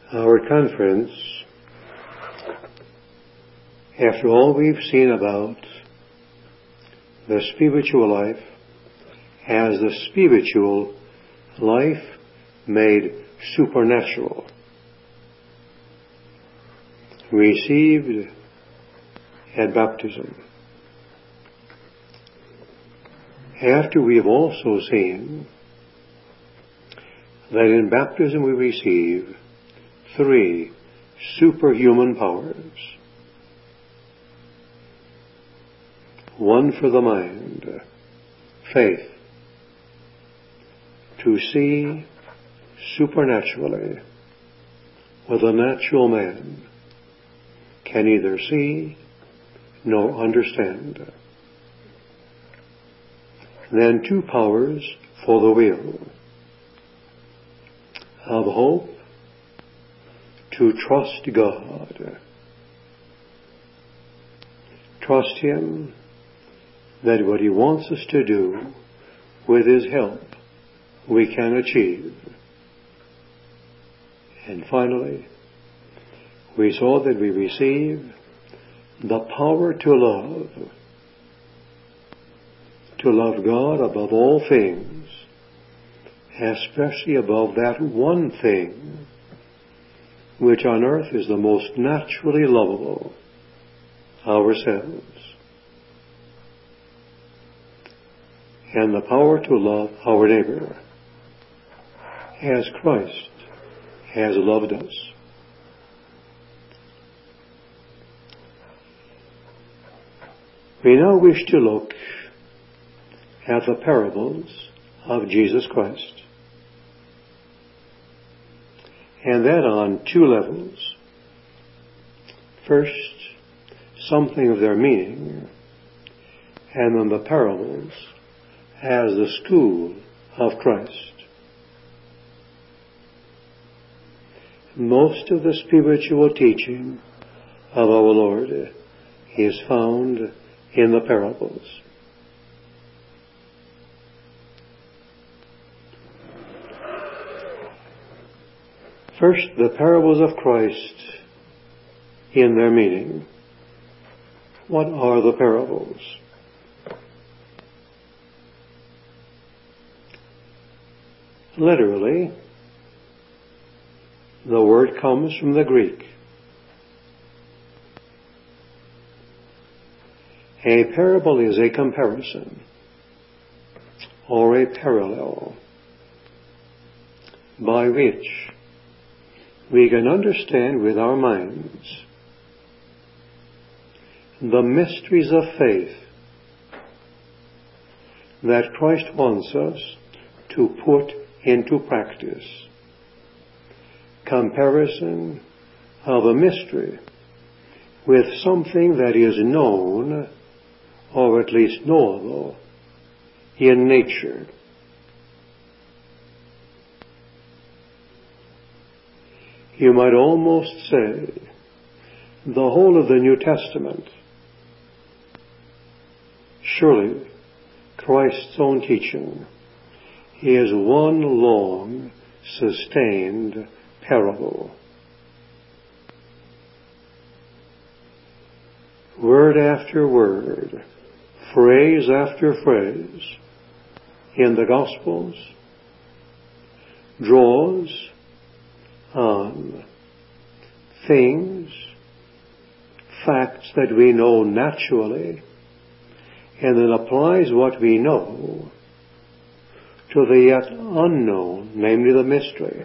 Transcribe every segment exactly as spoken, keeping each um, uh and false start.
Our conference, after all we've seen about the spiritual life as the spiritual life made supernatural, received at baptism. After we have also seen that in baptism we receive three superhuman powers. One for the mind, faith, to see supernaturally what the natural man can neither see nor understand. Then two powers for the will, of hope, to trust God. Trust Him that what He wants us to do with His help we can achieve. And finally, we saw that we receive the power to love, to love God above all things, especially above that one thing which on earth is the most naturally lovable, ourselves. And the power to love our neighbor as Christ has loved us. We now wish to look at the parables of Jesus Christ, and that on two levels. First, something of their meaning, and then the parables as the school of Christ. Most of the spiritual teaching of our Lord is found in the parables. First, the parables of Christ in their meaning. What are the parables? Literally, the word comes from the Greek. A parable is a comparison or a parallel by which we can understand with our minds the mysteries of faith that Christ wants us to put into practice. Comparison of a mystery with something that is known, or at least knowable, in nature. You might almost say the whole of the New Testament, surely Christ's own teaching, is one long, sustained parable. Word after word, phrase after phrase, in the Gospels draws on things, facts that we know naturally, and then applies what we know to the yet unknown, namely the mystery.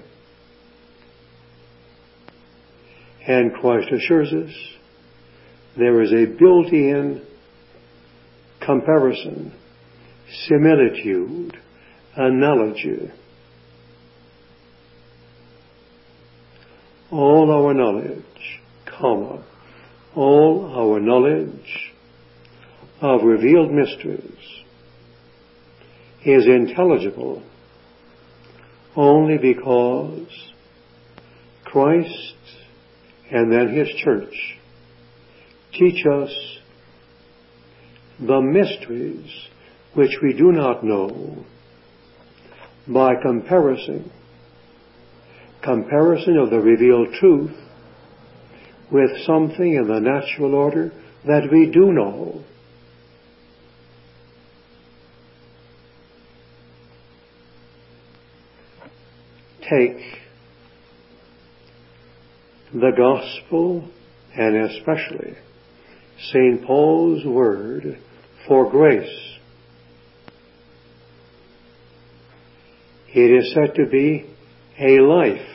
And Christ assures us there is a built-in comparison, similitude, analogy. All our knowledge, comma, all our knowledge of revealed mysteries is intelligible only because Christ and then His church teach us the mysteries which we do not know by comparison comparison of the revealed truth with something in the natural order that we do know. Take the gospel, and especially Saint Paul's word for grace. It is said to be a life.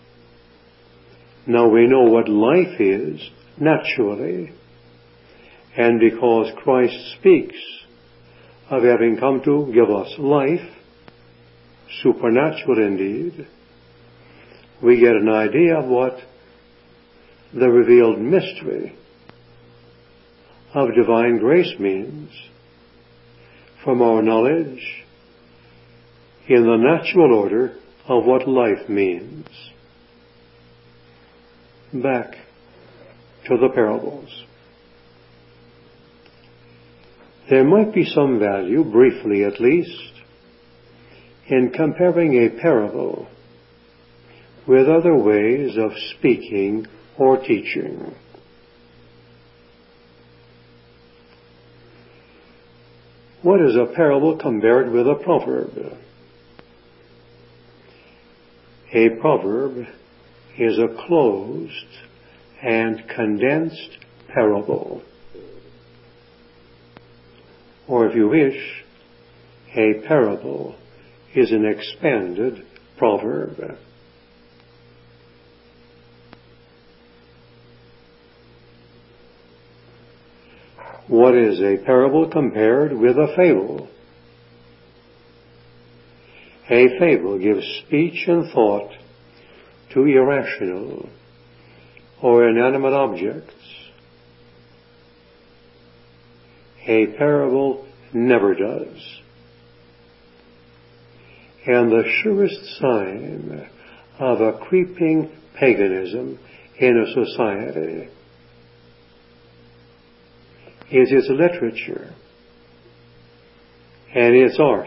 Now we know what life is naturally, and because Christ speaks of having come to give us life, supernatural indeed, we get an idea of what the revealed mystery of divine grace means from our knowledge in the natural order of what life means. Back to the parables. There might be some value, briefly at least, in comparing a parable with other ways of speaking or teaching. What is a parable compared with a proverb? A proverb is a closed and condensed parable. Or if you wish, a parable is an expanded proverb. What is a parable compared with a fable? A fable gives speech and thought to irrational or inanimate objects. A parable never does. And the surest sign of a creeping paganism in a society is its literature and its art,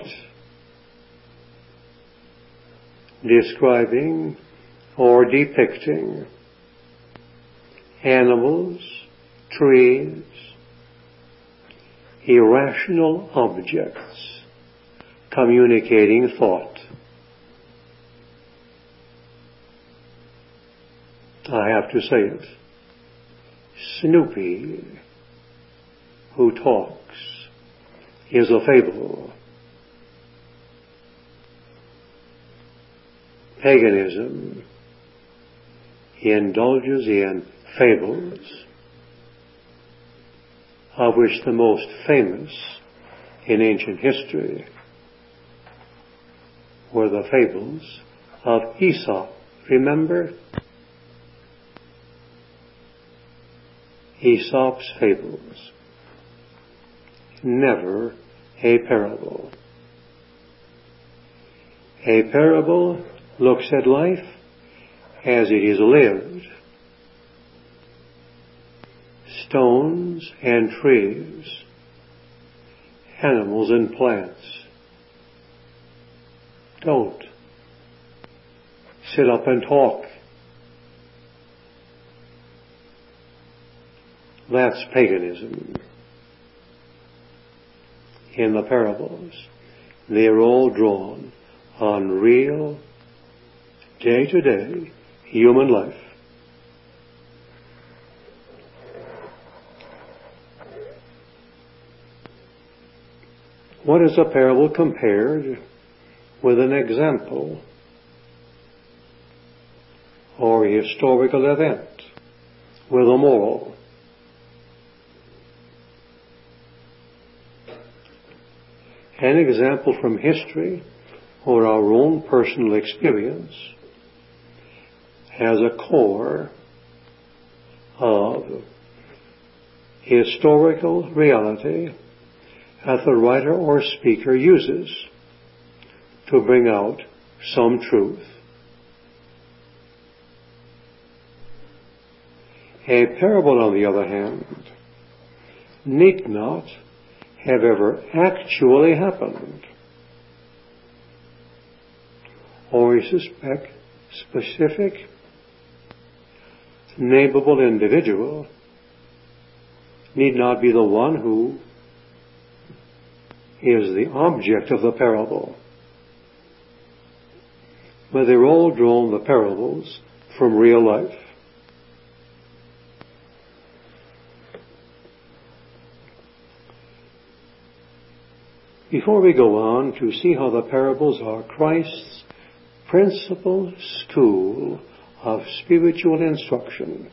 describing or depicting animals, trees, irrational objects communicating thought. I have to say it. Snoopy, who talks, is a fable. Paganism indulges in fables, of which the most famous in ancient history were the fables of Aesop. Remember? Aesop's fables. Never a parable. A parable looks at life as it is lived. Stones and trees, animals and plants. Don't sit up and talk. That's paganism. In the parables, they're all drawn on real, day-to-day human life. What is a parable compared with an example or a historical event with a moral? An example from history or our own personal experience has a core of historical reality that the writer or speaker uses to bring out some truth. A parable, on the other hand, need not have ever actually happened, or I suspect specific, nameable individual need not be the one who is the object of the parable. But they're all drawn, the parables, from real life. Before we go on to see how the parables are Christ's principal school of spiritual instruction,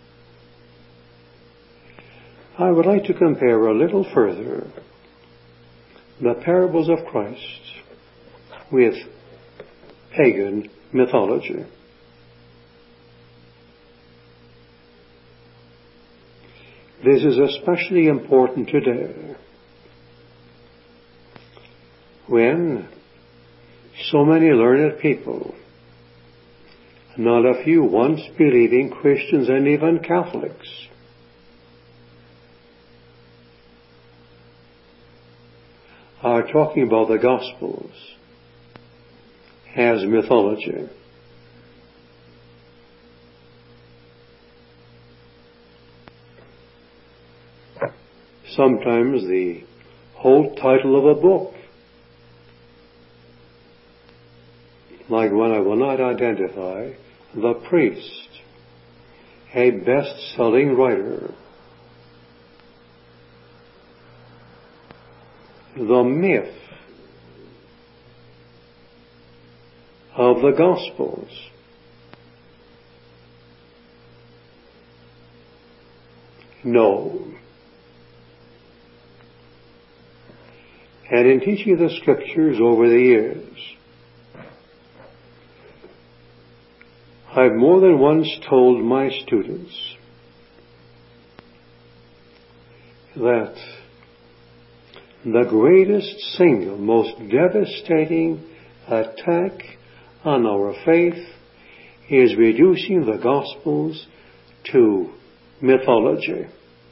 I would like to compare a little further the parables of Christ with pagan mythology. This is especially important today, when so many learned people, not a few once believing Christians and even Catholics, are talking about the Gospels as mythology. Sometimes the whole title of a book, like one I will not identify, The Priest, a best-selling writer. The myth of the Gospels. No. And in teaching the Scriptures over the years, I've more than once told my students that the greatest single, most devastating attack on our faith is reducing the Gospels to mythology.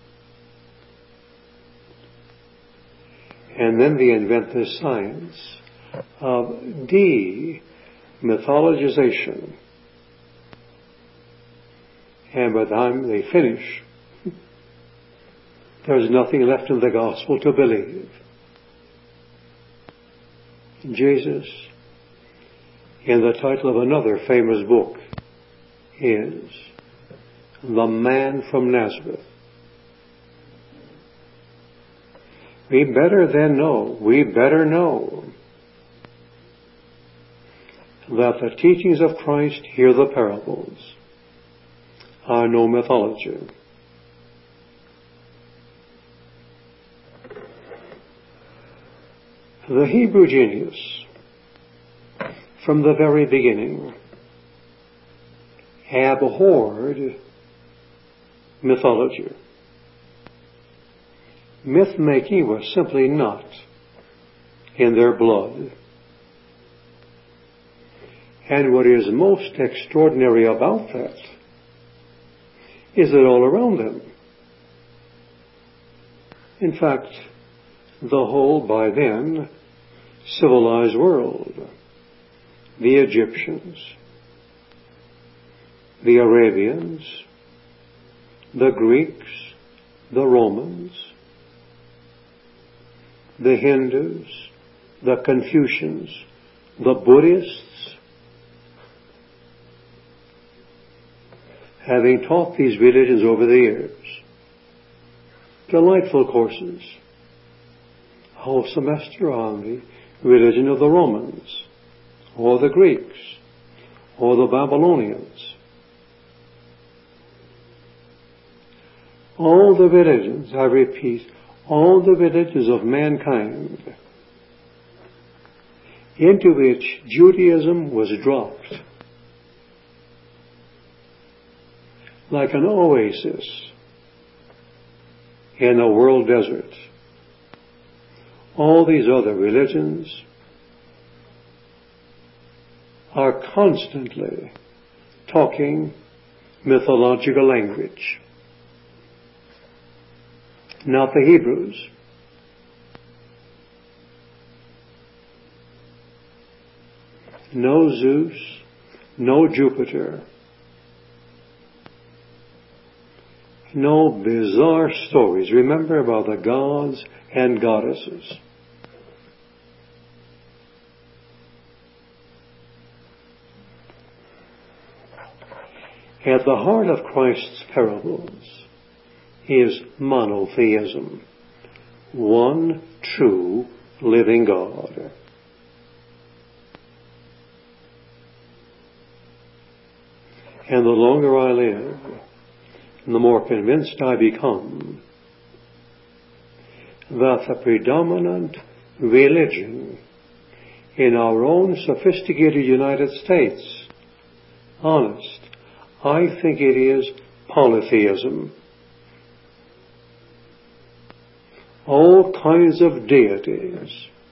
And then they invent this science of demythologization. And by the time they finish, there's nothing left in the gospel to believe. Jesus, in the title of another famous book, is The Man from Nazareth. We better then know, we better know that the teachings of Christ, here the parables, are no mythology. The Hebrew genius, from the very beginning, abhorred mythology. Myth-making was simply not in their blood. And what is most extraordinary about that is that all around them, in fact, the whole, by then, civilized world, the Egyptians, the Arabians, the Greeks, the Romans, the Hindus, the Confucians, the Buddhists, having taught these religions over the years, delightful courses, a whole semester on the religion of the Romans, or the Greeks, or the Babylonians. All the religions, I repeat, all the religions of mankind into which Judaism was dropped like an oasis in a world desert. All these other religions are constantly talking mythological language. Not the Hebrews. No Zeus, no Jupiter, no bizarre stories. Remember about the gods and goddesses. At the heart of Christ's parables is monotheism, one true living God. And the longer I live, the more convinced I become that the predominant religion in our own sophisticated United States, honest, I think it is polytheism. All kinds of deities,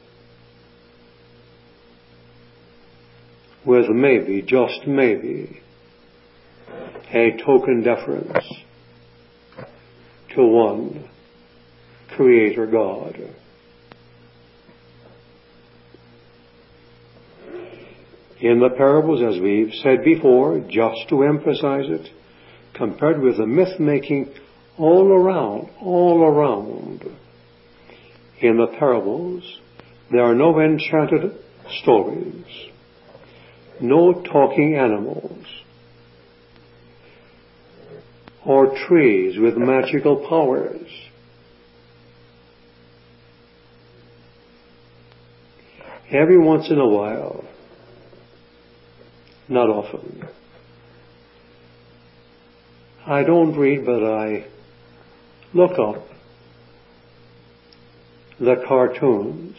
with maybe, just maybe, a token deference to one Creator God. In the parables, as we've said before, just to emphasize it, compared with the myth-making all around, all around, in the parables, there are no enchanted stories, no talking animals, or trees with magical powers. Every once in a while, not often, I don't read, but I look up the cartoons,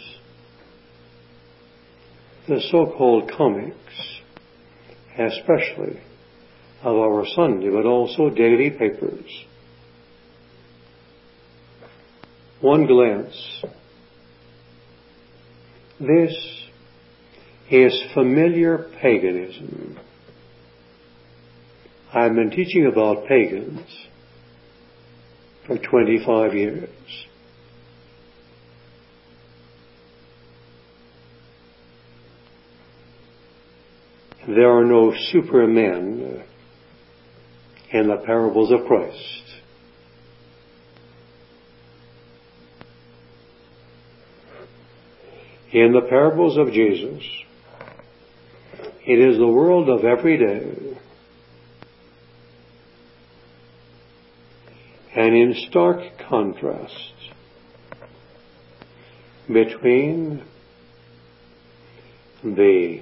the so-called comics, especially of our Sunday, but also daily papers. One glance. This is familiar paganism. I've been teaching about pagans for twenty-five years. There are no supermen in the parables of Christ. In the parables of Jesus, it is the world of every day. And in stark contrast between the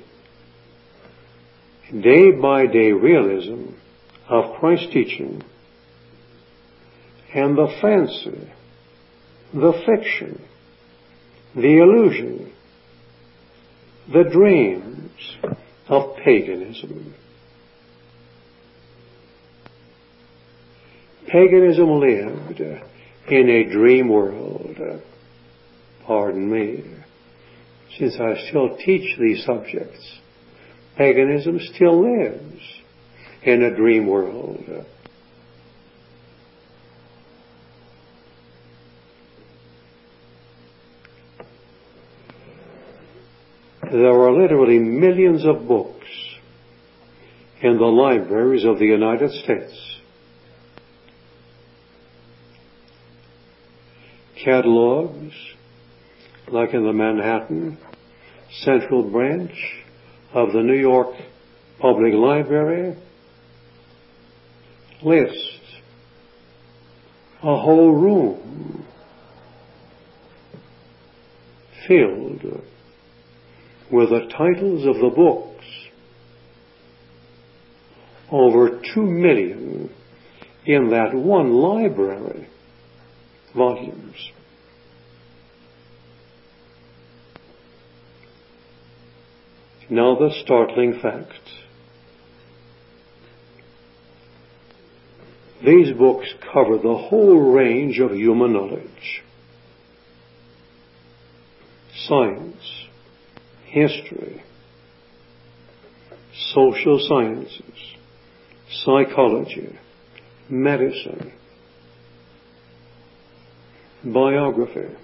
day-by-day realism of Christ's teaching and the fancy, the fiction, the illusion, the dreams of paganism. Paganism lived in a dream world. Pardon me, since I still teach these subjects. Paganism still lives in a dream world. There are literally millions of books in the libraries of the United States. Catalogs, like in the Manhattan Central Branch of the New York Public Library, list a whole room filled with the titles of the books, over two million in that one library, volumes. Now the startling fact. These books cover the whole range of human knowledge. Science, history, social sciences, psychology, medicine, biography,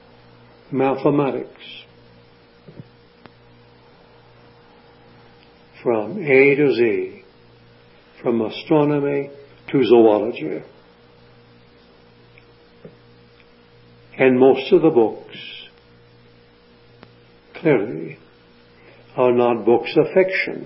mathematics, from A to Z, from astronomy to zoology. And most of the books, clearly, are not books of fiction.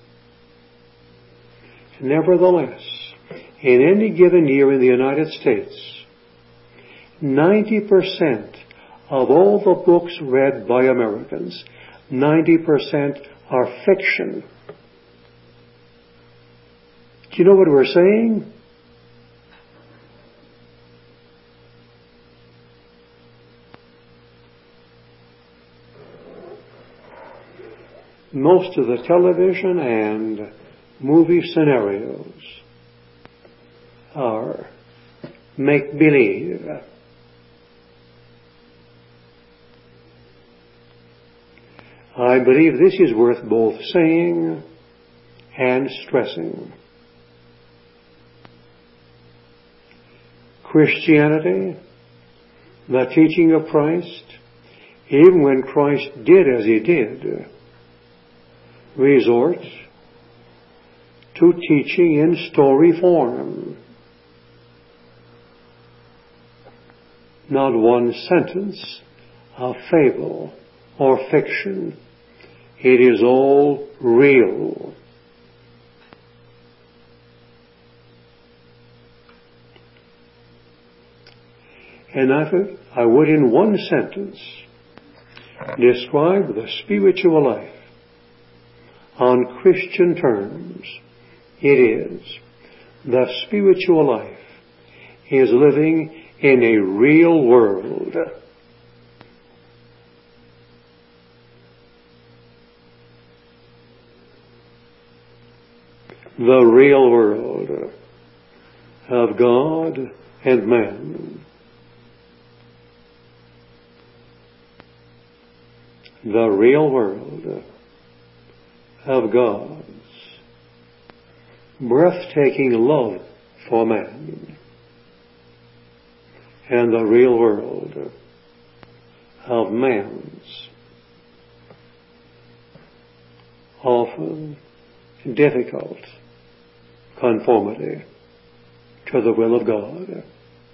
Nevertheless, in any given year in the United States, ninety percent of all the books read by Americans, ninety percent are fiction. Do you know what we're saying? Most of the television and movie scenarios are make-believe. I believe this is worth both saying and stressing. Christianity, the teaching of Christ, even when Christ did as he did, resort to teaching in story form. Not one sentence of fable or fiction. It is all real. And I, I would in one sentence describe the spiritual life on Christian terms. It is the spiritual life is living in a real world. The real world of God and man. The real world of God's breathtaking love for man, and the real world of man's often difficult conformity to the will of God.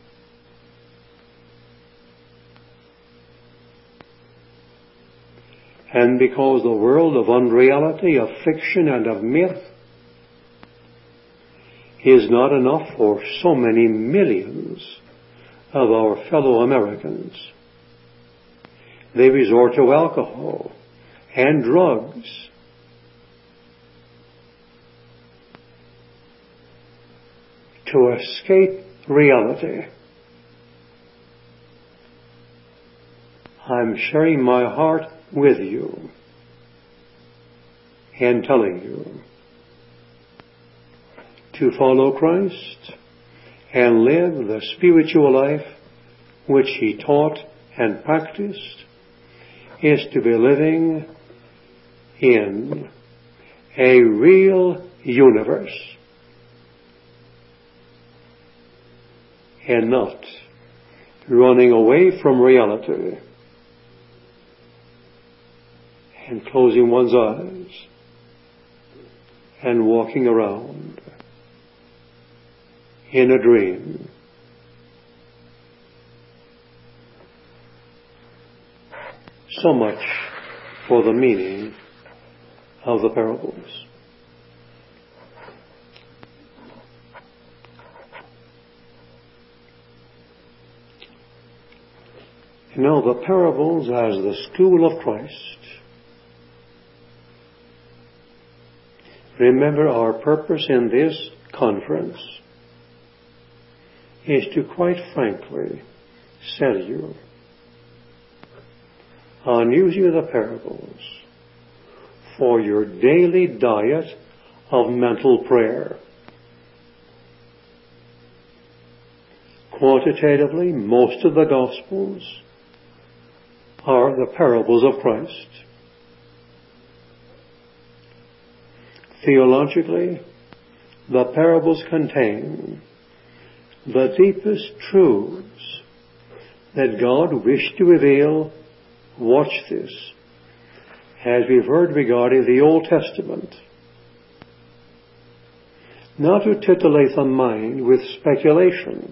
And because the world of unreality, of fiction, and of myth is not enough for so many millions of our fellow Americans, they resort to alcohol and drugs to escape reality. I'm sharing my heart with you and telling you to follow Christ and live the spiritual life which he taught and practiced is to be living in a real universe and not running away from reality and closing one's eyes and walking around in a dream. So much for the meaning of the parables. You know, the parables as the school of Christ. Remember, our purpose in this conference is to quite frankly sell you on using the parables for your daily diet of mental prayer. Quantitatively, most of the Gospels are the parables of Christ. Theologically, the parables contain the deepest truths that God wished to reveal. Watch this. As we've heard regarding the Old Testament, not to titillate the mind with speculation,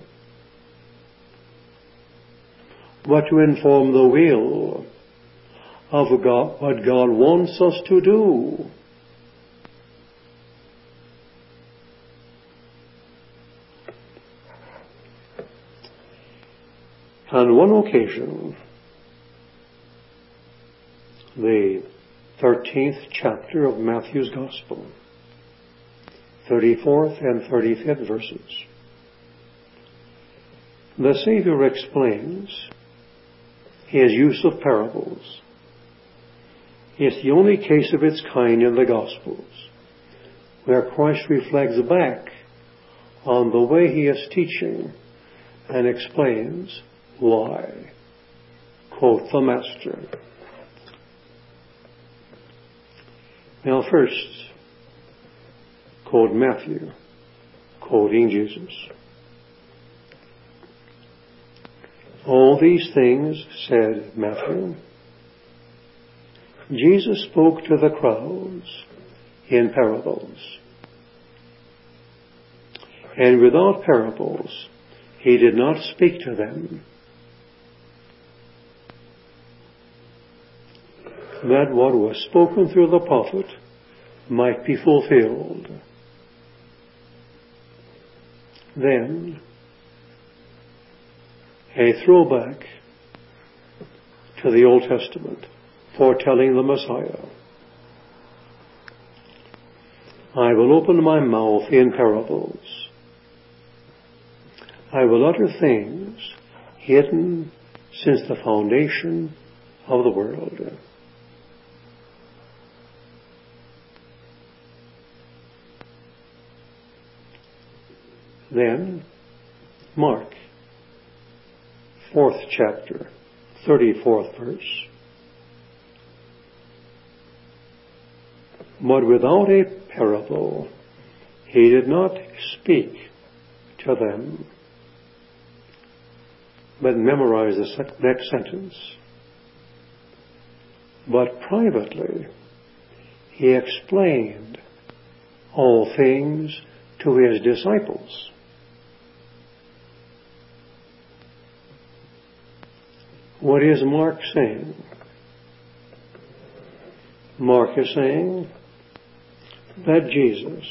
but to inform the will of God, what God wants us to do. On one occasion, the thirteenth chapter of Matthew's Gospel, thirty-fourth and thirty-fifth verses, the Savior explains His use of parables. It's the only case of its kind in the Gospels where Christ reflects back on the way He is teaching and explains why. Quote the Master. Now first, quote Matthew, quoting Jesus. All these things, said Matthew, Jesus spoke to the crowds in parables. And without parables, He did not speak to them, that what was spoken through the prophet might be fulfilled. Then, a throwback to the Old Testament, foretelling the Messiah. I will open my mouth in parables. I will utter things hidden since the foundation of the world. Then, Mark, fourth chapter, thirty-fourth verse. But without a parable, He did not speak to them. But memorize the next sentence. But privately, He explained all things to His disciples. What is Mark saying? Mark is saying that Jesus,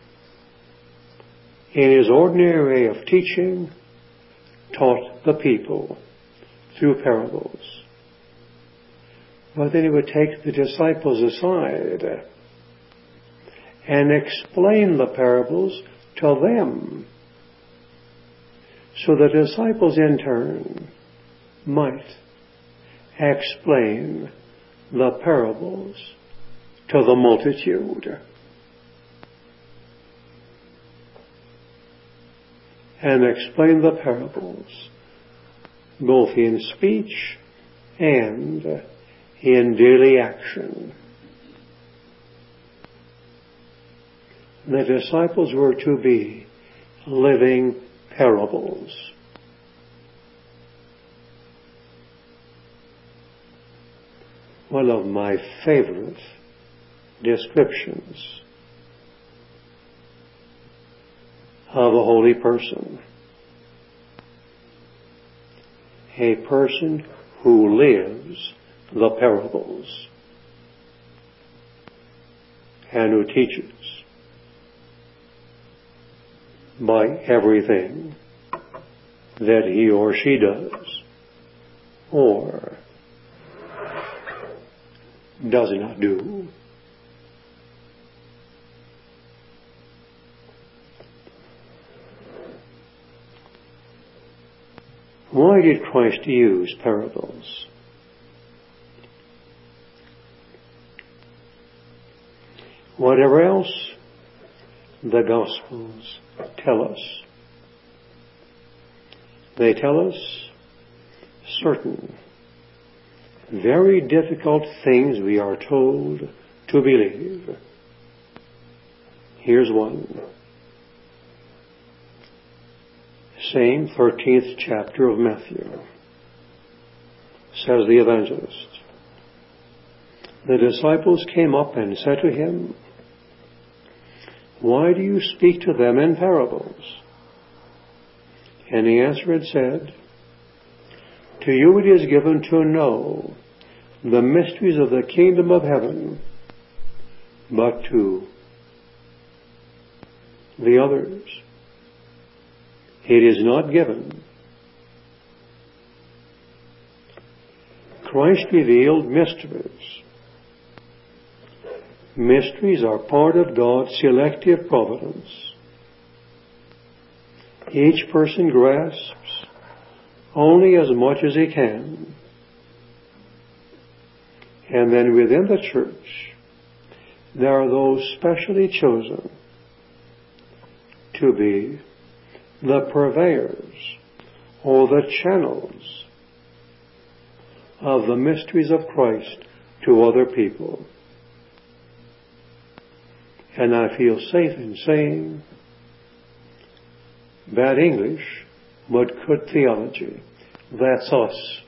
in His ordinary way of teaching, taught the people through parables. But then He would take the disciples aside and explain the parables to them, so the disciples in turn might explain the parables to the multitude. And explain the parables both in speech and in daily action. The disciples were to be living parables. One of my favorite descriptions of a holy person. A person who lives the parables and who teaches by everything that he or she does or does not do. Why did Christ use parables? Whatever else the Gospels tell us, they tell us certain, very difficult things we are told to believe. Here's one. Same thirteenth chapter of Matthew. Says the evangelist, the disciples came up and said to him, why do you speak to them in parables? And he answered and said, to you it is given to know the mysteries of the kingdom of heaven, but to the others it is not given. Christ revealed mysteries. Mysteries are part of God's selective providence. Each person grasps only as much as he can. And then within the church, there are those specially chosen to be the purveyors or the channels of the mysteries of Christ to other people. And I feel safe in saying, bad English, but good theology. That's us.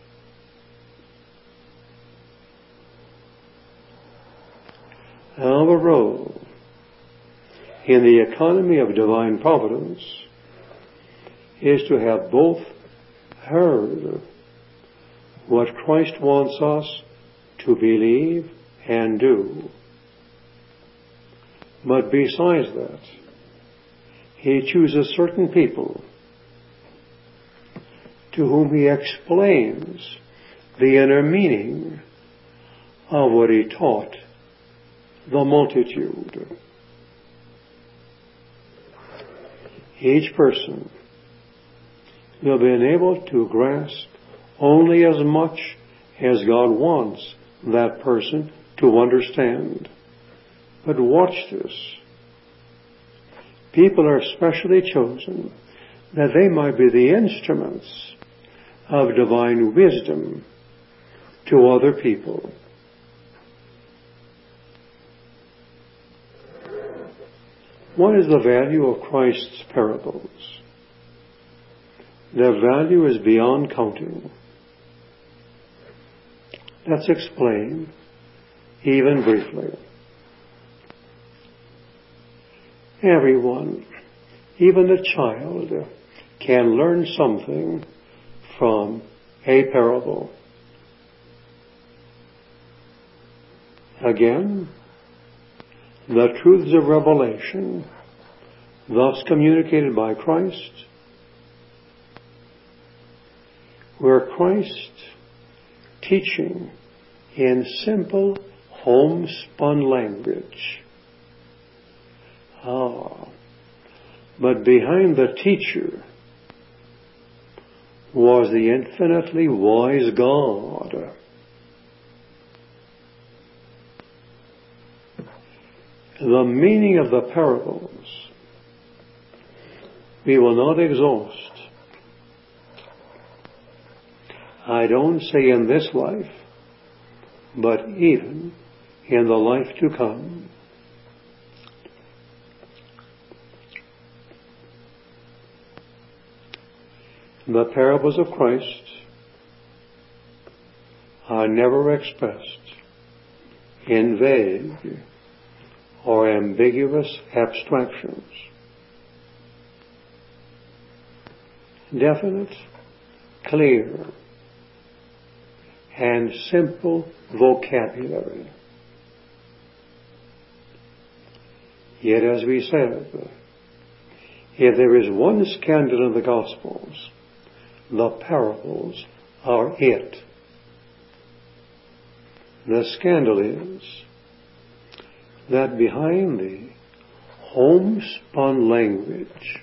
Our role in the economy of divine providence is to have both heard what Christ wants us to believe and do, but besides that, He chooses certain people to whom He explains the inner meaning of what He taught the multitude. Each person will be able to grasp only as much as God wants that person to understand. But watch this. People are specially chosen that they might be the instruments of divine wisdom to other people. What is the value of Christ's parables? Their value is beyond counting. Let's explain, even briefly. Everyone, even a child, can learn something from a parable. Again, the truths of revelation, thus communicated by Christ, were Christ teaching in simple, homespun language. Ah, but behind the teacher was the infinitely wise God. The meaning of the parables we will not exhaust. I don't say in this life, but even in the life to come. The parables of Christ are never expressed in vague or ambiguous abstractions. Definite, clear, and simple vocabulary. Yet, as we said, if there is one scandal in the Gospels, the parables are it. The scandal is that behind the homespun language,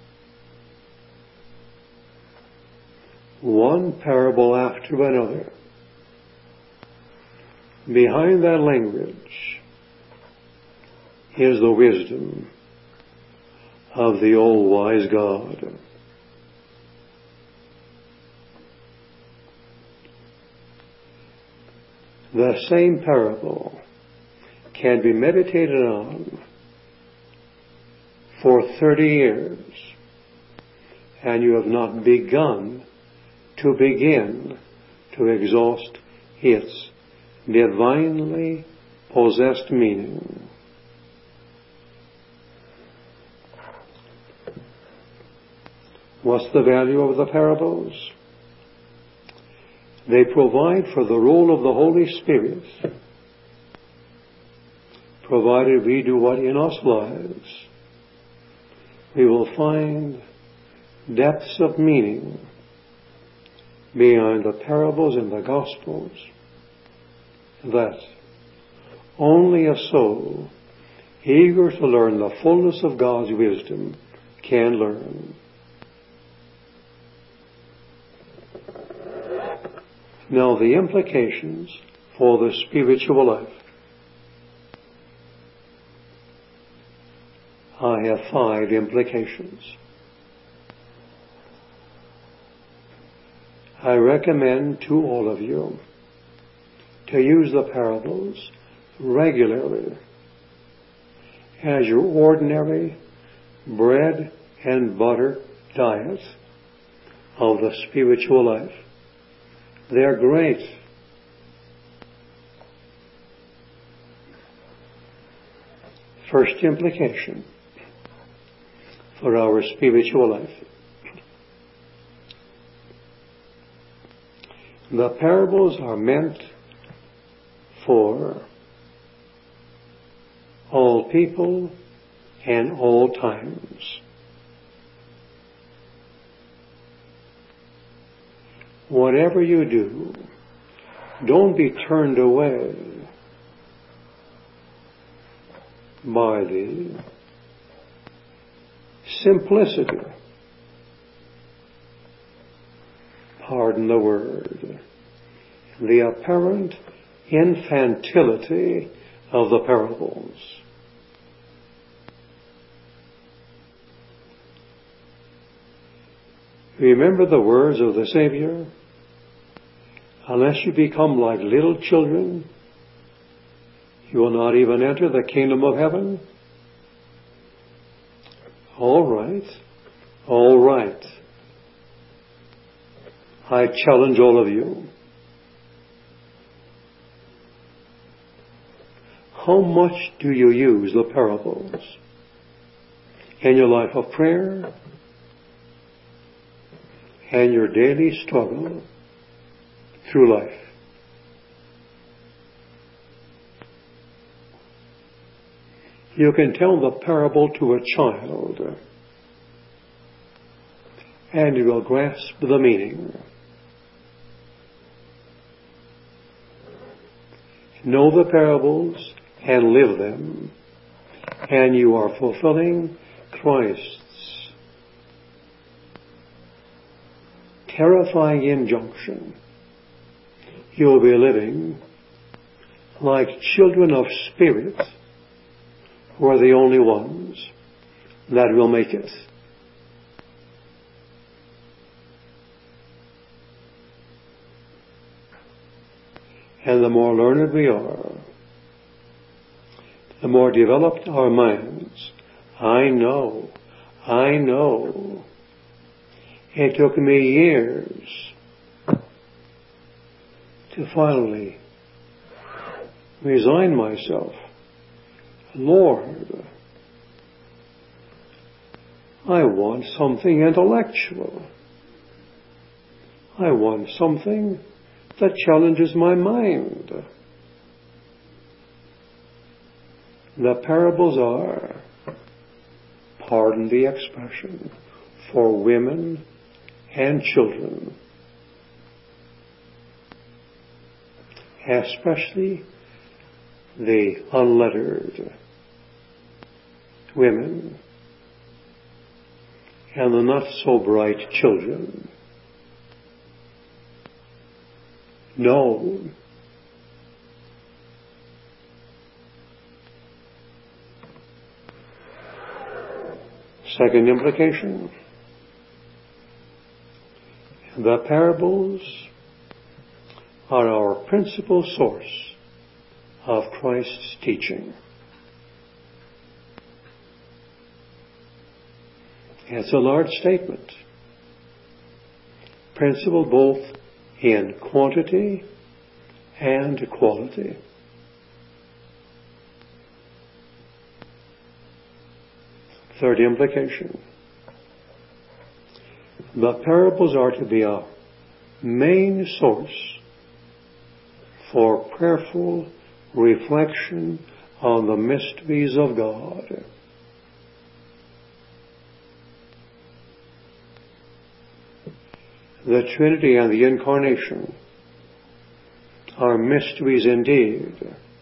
one parable after another, behind that language is the wisdom of the all-wise God. The same parable can be meditated on for thirty years, and you have not begun to begin to exhaust its divinely possessed meaning. What's the value of the parables? They provide for the role of the Holy Spirit, provided we do what in us lies. We will find depths of meaning behind the parables in the Gospels that only a soul eager to learn the fullness of God's wisdom can learn. Now the implications for the spiritual life. I have five implications. I recommend to all of you to use the parables regularly as your ordinary bread and butter diet of the spiritual life. They're great. First implication for our spiritual life. The parables are meant for all people and all times. Whatever you do, don't be turned away by the simplicity, pardon the word, the apparent infantility of the parables. Remember the words of the Savior? Unless you become like little children, you will not even enter the kingdom of heaven. All right, all right. I challenge all of you. How much do you use the parables in your life of prayer and your daily struggle through life? You can tell the parable to a child and he will grasp the meaning. Know the parables and live them, and you are fulfilling Christ's terrifying injunction. You'll be living like children of spirit, who are the only ones that will make it. And the more learned we are, the more developed our minds. I know, I know. It took me years to finally resign myself. Lord, I want something intellectual. I want something that challenges my mind. The parables are, pardon the expression, for women and children, especially the unlettered women and the not so bright children. No. Second implication. The parables are our principal source of Christ's teaching. It's a large statement. Principle both in quantity and quality. Third implication. The parables are to be a main source for prayerful reflection on the mysteries of God. The Trinity and the Incarnation are mysteries indeed.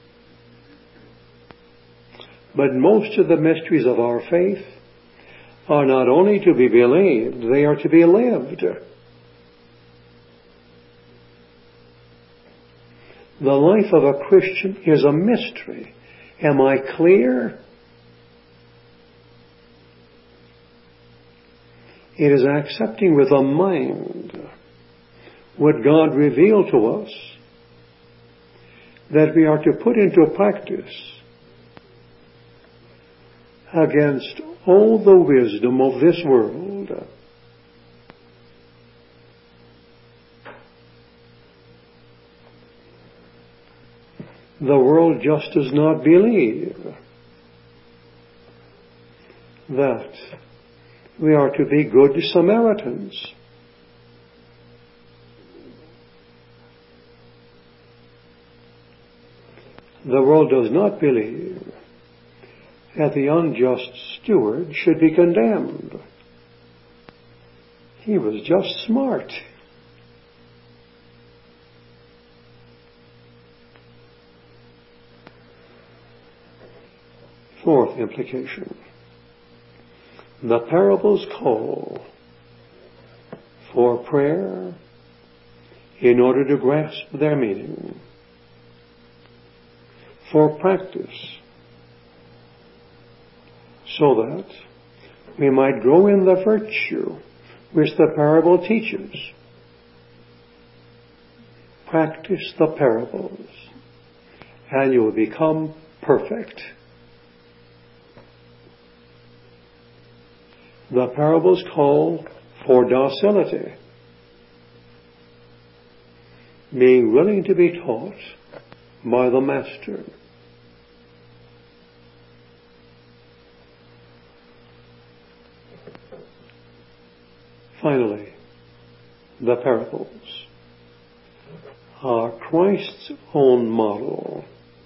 But most of the mysteries of our faith are not only to be believed, they are to be lived. The life of a Christian is a mystery. Am I clear? It is accepting with a mind what God revealed to us that we are to put into practice against all the wisdom of this world. The world just does not believe that we are to be good Samaritans. The world does not believe that the unjust steward should be condemned. He was just smart. Fourth implication. The parables call for prayer in order to grasp their meaning, for practice, so that we might grow in the virtue which the parable teaches. Practice the parables, and you will become perfect. The parables call for docility, being willing to be taught by the Master. Finally, the parables are Christ's own model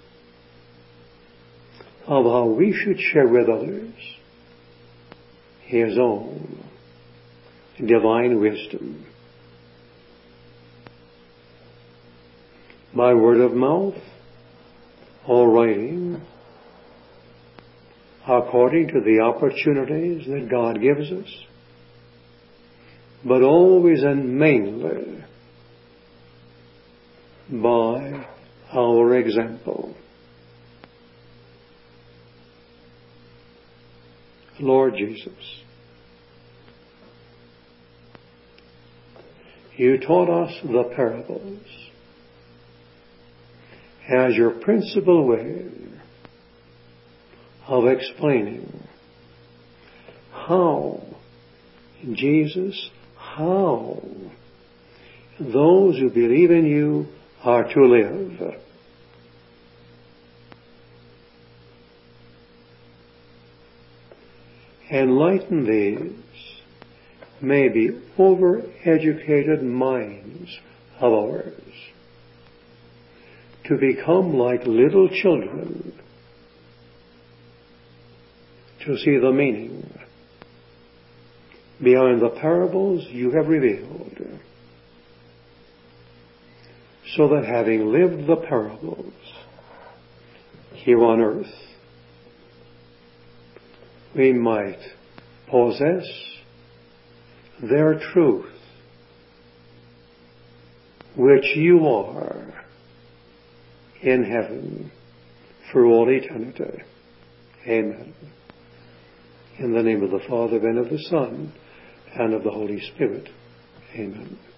of how we should share with others His own divine wisdom. By word of mouth or writing, according to the opportunities that God gives us, but always and mainly by our example. Lord Jesus, you taught us the parables as your principal way of explaining how, Jesus, how those who believe in you are to live. Enlighten these maybe over-educated minds of ours to become like little children, to see the meaning behind the parables you have revealed, so that having lived the parables here on earth, we might possess their truth, which you are in heaven for all eternity. Amen. In the name of the Father, and of the Son, and of the Holy Spirit. Amen.